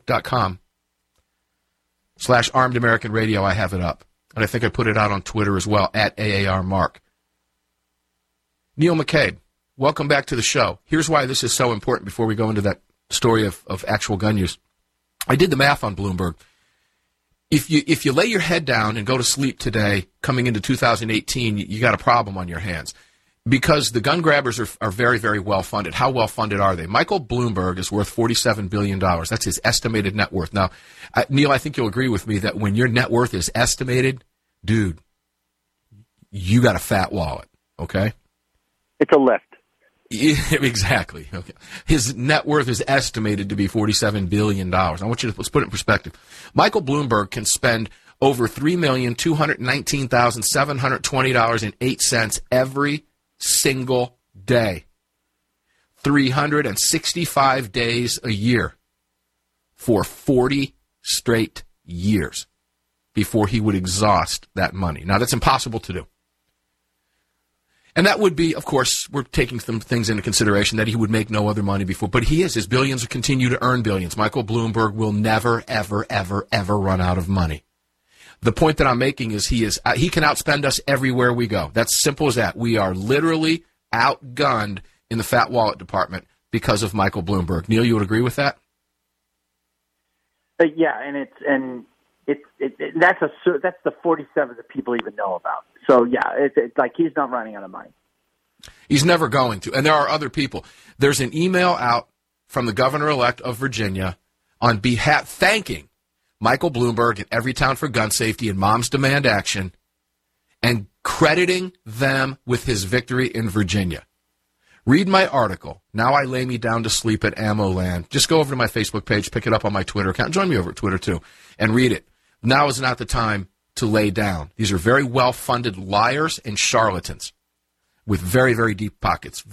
Speaker 2: facebook.com/Armed American Radio. I have it up. And I think I put it out on Twitter as well, at AARMark. Neil McCabe, welcome back to the show. Here's why this is so important before we go into that story of actual gun use. I did the math on Bloomberg. If you lay your head down and go to sleep today, coming into 2018, you got a problem on your hands. Because the gun grabbers are very, very well funded. How well funded are they? Michael Bloomberg is worth $47 billion. That's his estimated net worth. Now, Neil, I think you'll agree with me that when your net worth is estimated, dude, you got a fat wallet, okay?
Speaker 9: It's a lift.
Speaker 2: Exactly. Okay. His net worth is estimated to be $47 billion. I want you to, let's put it in perspective. Michael Bloomberg can spend over $3,219,720.08 every single day, 365 days a year for 40 straight years before he would exhaust that money. Now, that's impossible to do. And that would be, of course, we're taking some things into consideration that he would make no other money before. But he is. His billions will continue to earn billions. Michael Bloomberg will never, ever, ever, ever run out of money. The point that I'm making is he can outspend us everywhere we go. That's simple as that. We are literally outgunned in the fat wallet department because of Michael Bloomberg. Neil, you would agree with that?
Speaker 9: Yeah, and that's the 47 that people even know about. So yeah, it's like he's not running out of money.
Speaker 2: He's never going to. And there are other people. There's an email out from the governor-elect of Virginia on behalf thanking Michael Bloomberg and Everytown for Gun Safety and Moms Demand Action and crediting them with his victory in Virginia. Read my article, Now I Lay Me Down to Sleep at Ammo Land. Just go over to my Facebook page, pick it up on my Twitter account. Join me over at Twitter, too, and read it. Now is not the time to lay down. These are very well-funded liars and charlatans with very, very deep pockets,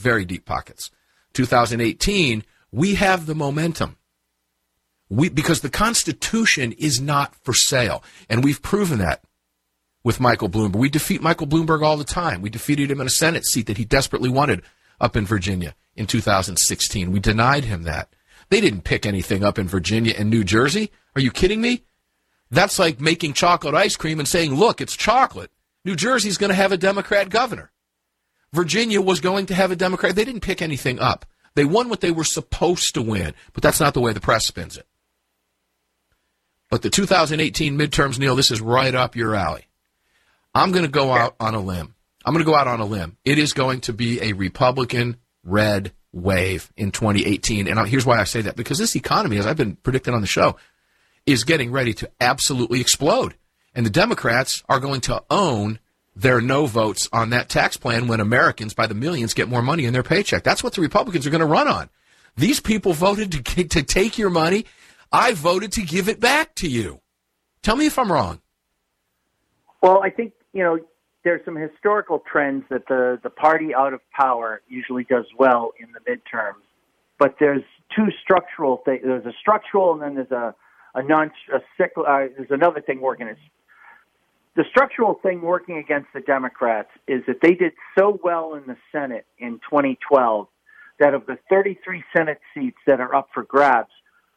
Speaker 2: 2018, we have the momentum. Because the Constitution is not for sale, and we've proven that with Michael Bloomberg. We defeat Michael Bloomberg all the time. We defeated him in a Senate seat that he desperately wanted up in Virginia in 2016. We denied him that. They didn't pick anything up in Virginia and New Jersey. Are you kidding me? That's like making chocolate ice cream and saying, look, it's chocolate. New Jersey's going to have a Democrat governor. Virginia was going to have a Democrat. They didn't pick anything up. They won what they were supposed to win, but that's not the way the press spins it. But the 2018 midterms, Neil, this is right up your alley. I'm going to go out on a limb. It is going to be a Republican red wave in 2018. And here's why I say that. Because this economy, as I've been predicting on the show, is getting ready to absolutely explode. And the Democrats are going to own their no votes on that tax plan when Americans by the millions get more money in their paycheck. That's what the Republicans are going to run on. These people voted to take your money. I voted to give it back to you. Tell me if I'm wrong.
Speaker 9: Well, I think, there's some historical trends that the party out of power usually does well in the midterms. But there's two structural things. There's a structural, and then there's there's another thing working. The structural thing working against the Democrats is that they did so well in the Senate in 2012 that of the 33 Senate seats that are up for grabs,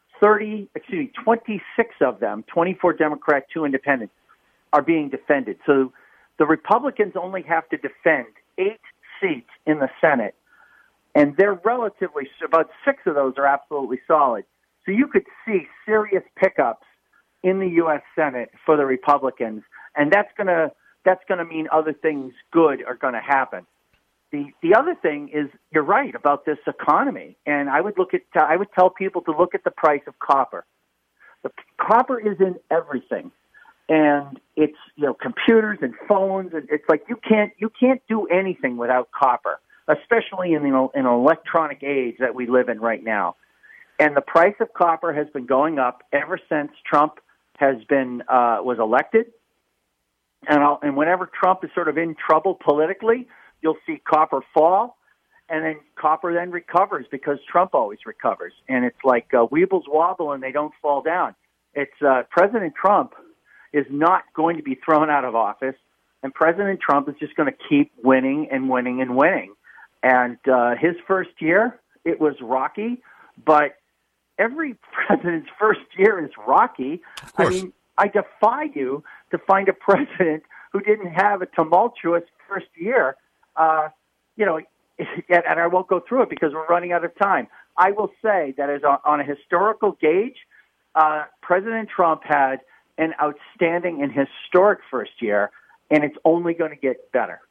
Speaker 9: 26 of them, 24 Democrat, 2 Independent, are being defended. So the Republicans only have to defend 8 seats in the Senate, and they're about 6 of those are absolutely solid. So you could see serious pickups in the U.S. Senate for the Republicans, and that's gonna mean other things good are going to happen. The other thing is, you're right about this economy, and I would tell people to look at the price of copper. The copper is in everything, and it's computers and phones, and it's like you can't do anything without copper, especially in an electronic age that we live in right now. And the price of copper has been going up ever since Trump was elected, and whenever Trump is sort of in trouble politically, you'll see copper fall, and then copper then recovers because Trump always recovers. And it's like weebles wobble and they don't fall down. It's President Trump is not going to be thrown out of office, and President Trump is just going to keep winning and winning and winning. And his first year, it was rocky, but every president's first year is rocky. I mean, I defy you to find a president who didn't have a tumultuous first year. And I won't go through it because we're running out of time. I will say that as on a historical gauge, President Trump had an outstanding and historic first year, and it's only going to get better.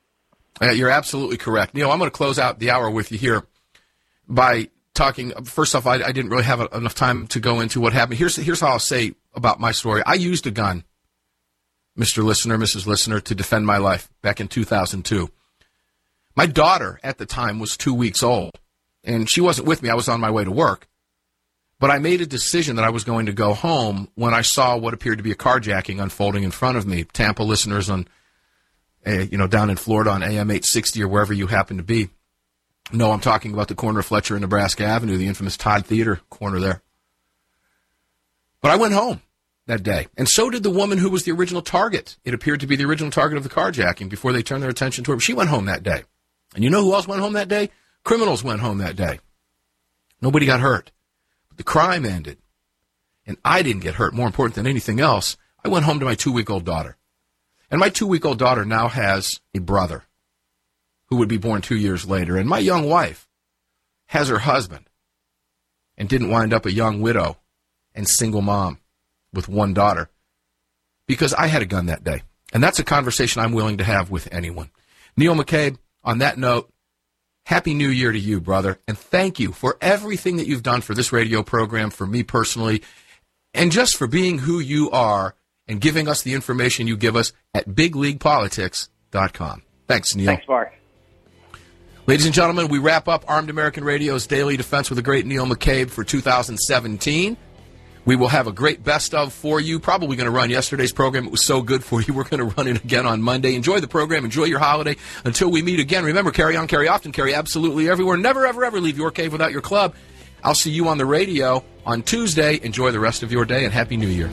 Speaker 2: You're absolutely correct. Neil, I'm going to close out the hour with you here by talking. First off, I didn't really have enough time to go into what happened. Here's how I'll say about my story. I used a gun, Mr. Listener, Mrs. Listener, to defend my life back in 2002. My daughter at the time was 2 weeks old, and she wasn't with me. I was on my way to work. But I made a decision that I was going to go home when I saw what appeared to be a carjacking unfolding in front of me. Tampa listeners on, down in Florida on AM 860 or wherever you happen to be. No, I'm talking about the corner of Fletcher and Nebraska Avenue, the infamous Todd Theater corner there. But I went home that day, and so did the woman who was the original target. It appeared to be the original target of the carjacking before they turned their attention to her. She went home that day. And you know who else went home that day? Criminals went home that day. Nobody got hurt. But the crime ended. And I didn't get hurt. More important than anything else, I went home to my 2-week-old daughter. And my 2-week-old daughter now has a brother who would be born 2 years later. And my young wife has her husband and didn't wind up a young widow and single mom with one daughter because I had a gun that day. And that's a conversation I'm willing to have with anyone. Neil McCabe, on that note, Happy New Year to you, brother. And thank you for everything that you've done for this radio program, for me personally, and just for being who you are and giving us the information you give us at BigLeaguePolitics.com. Thanks, Neil.
Speaker 9: Thanks, Mark.
Speaker 2: Ladies and gentlemen, we wrap up Armed American Radio's Daily Defense with the great Neil McCabe for 2017. We will have a great best of for you. Probably going to run yesterday's program. It was so good for you. We're going to run it again on Monday. Enjoy the program. Enjoy your holiday. Until we meet again, remember, carry on, carry often, carry absolutely everywhere. Never, ever, ever leave your cave without your club. I'll see you on the radio on Tuesday. Enjoy the rest of your day, and Happy New Year.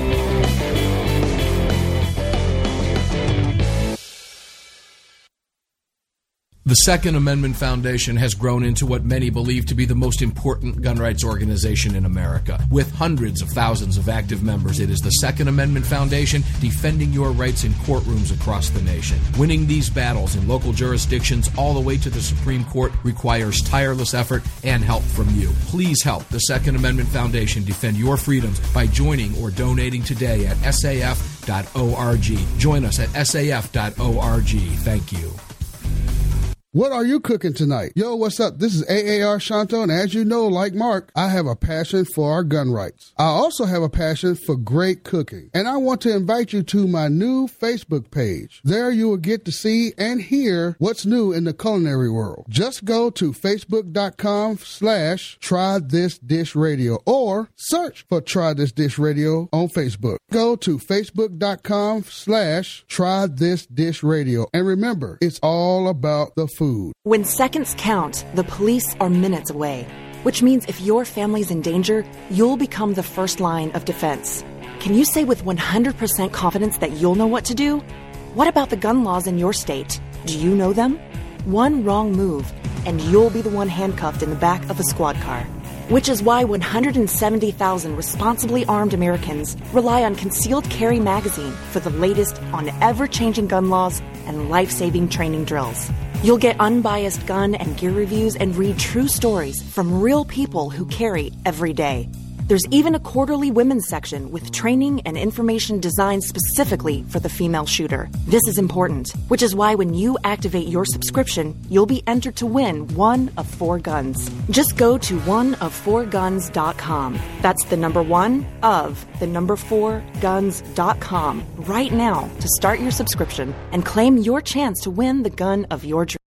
Speaker 8: The Second Amendment Foundation has grown into what many believe to be the most important gun rights organization in America. With hundreds of thousands of active members, it is the Second Amendment Foundation defending your rights in courtrooms across the nation. Winning these battles in local jurisdictions all the way to the Supreme Court requires tireless effort and help from you. Please help the Second Amendment Foundation defend your freedoms by joining or donating today at saf.org. Join us at saf.org. Thank you.
Speaker 3: What are you cooking tonight? Yo, what's up? This is AAR Shanto, and as you know, like Mark, I have a passion for our gun rights. I also have a passion for great cooking, and I want to invite you to my new Facebook page. There you will get to see and hear what's new in the culinary world. Just go to facebook.com/trythisdishradio or search for Try This Dish Radio on Facebook. Go to facebook.com/trythisdishradio, and remember, it's all about the food.
Speaker 6: When seconds count, the police are minutes away, which means if your family's in danger, you'll become the first line of defense. Can you say with 100% confidence that you'll know what to do? What about the gun laws in your state? Do you know them? One wrong move, and you'll be the one handcuffed in the back of a squad car. Which is why 170,000 responsibly armed Americans rely on Concealed Carry Magazine for the latest on ever-changing gun laws and life-saving training drills. You'll get unbiased gun and gear reviews and read true stories from real people who carry every day. There's even a quarterly women's section with training and information designed specifically for the female shooter. This is important, which is why when you activate your subscription, you'll be entered to win one of 4 guns. Just go to oneof4guns.com. That's the number 4guns.com right now to start your subscription and claim your chance to win the gun of your dreams.